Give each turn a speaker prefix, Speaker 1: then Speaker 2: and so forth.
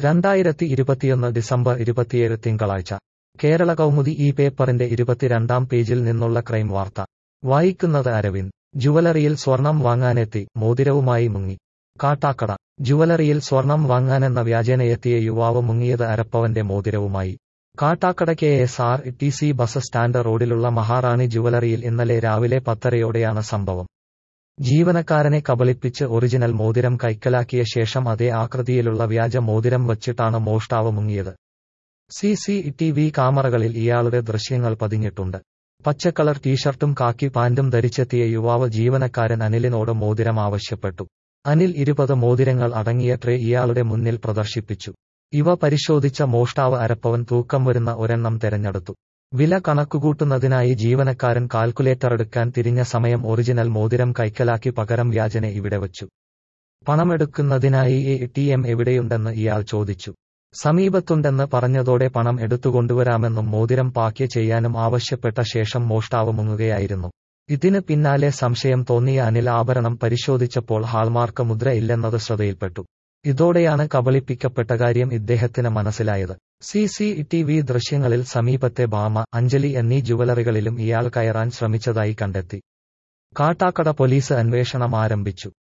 Speaker 1: 2021 December 27 തിങ്കളാഴ്ച കേരള കൗമുദി ഈ പേപ്പറിന്റെ 22-ാം പേജിൽ നിന്നുള്ള ക്രൈം വാർത്ത. വായിക്കുന്നത് അരവിന്ദ്. ജുവലറിയിൽ സ്വർണം വാങ്ങാനെത്തി മോതിരവുമായി മുങ്ങി. കാട്ടാക്കട. ജുവലറിയിൽ സ്വർണം വാങ്ങാനെന്ന വ്യാജേനയെത്തിയ യുവാവ് മുങ്ങിയത് അരപ്പവന്റെ മോതിരവുമായി. കാട്ടാക്കട KSRTC ബസ് സ്റ്റാൻഡ് റോഡിലുള്ള മഹാറാണി ജുവലറിയിൽ ഇന്നലെ രാവിലെ 10:30-യോടെയാണ് സംഭവം. ജീവനക്കാരനെ കബളിപ്പിച്ച് ഒറിജിനൽ മോതിരം കൈക്കലാക്കിയ ശേഷം അതേ ആകൃതിയിലുള്ള വ്യാജ മോതിരം വച്ചിട്ടാണ് മോഷ്ടാവ് മുങ്ങിയത്. CCTV ക്യാമറകളിൽ ഇയാളുടെ ദൃശ്യങ്ങൾ പതിഞ്ഞിട്ടുണ്ട്. പച്ചക്കളർ ടീഷർട്ടും കാക്കി പാന്റും ധരിച്ചെത്തിയ യുവാവ് ജീവനക്കാരൻ അനിലിനോട് മോതിരം ആവശ്യപ്പെട്ടു. അനിൽ 20 മോതിരങ്ങൾ അടങ്ങിയ ട്രേ ഇയാളുടെ മുന്നിൽ പ്രദർശിപ്പിച്ചു. ഇവ പരിശോധിച്ച മോഷ്ടാവ് അരപ്പവൻ തൂക്കം വരുന്ന ഒരെണ്ണം തെരഞ്ഞെടുത്തു. വില കണക്കുകൂട്ടുന്നതിനായി ജീവനക്കാരൻ കാൽക്കുലേറ്ററെടുക്കാൻ തിരിഞ്ഞ സമയം ഒറിജിനൽ മോതിരം കൈക്കലാക്കി പകരം വ്യാജനെ ഇവിടെ വച്ചു. പണമെടുക്കുന്നതിനായി ATM എവിടെയുണ്ടെന്ന് ഇയാൾ ചോദിച്ചു. സമീപത്തുണ്ടെന്ന് പറഞ്ഞതോടെ പണം എടുത്തുകൊണ്ടുവരാമെന്നും മോതിരം പാക്ക് ചെയ്യാനും ആവശ്യപ്പെട്ട ശേഷം മോഷ്ടാവ് മുങ്ങുകയായിരുന്നു. ഇതിന് പിന്നാലെ സംശയം തോന്നിയ അനിൽ ആഭരണം പരിശോധിച്ചപ്പോൾ ഹാൾമാർക്ക് മുദ്ര ഇല്ലെന്നത് ശ്രദ്ധയിൽപ്പെട്ടു. ഇതോടെയാണ് കബളിപ്പിക്കപ്പെട്ട കാര്യം ഇദ്ദേഹത്തിന് മനസ്സിലായത്. CCTV ദൃശ്യങ്ങളിൽ സമീപത്തെ ഭാമ, അഞ്ജലി എന്നീ ജുവലറികളിലും ഇയാൾ കയറാൻ ശ്രമിച്ചതായി കണ്ടെത്തി. കാട്ടാക്കട പോലീസ് അന്വേഷണം ആരംഭിച്ചു.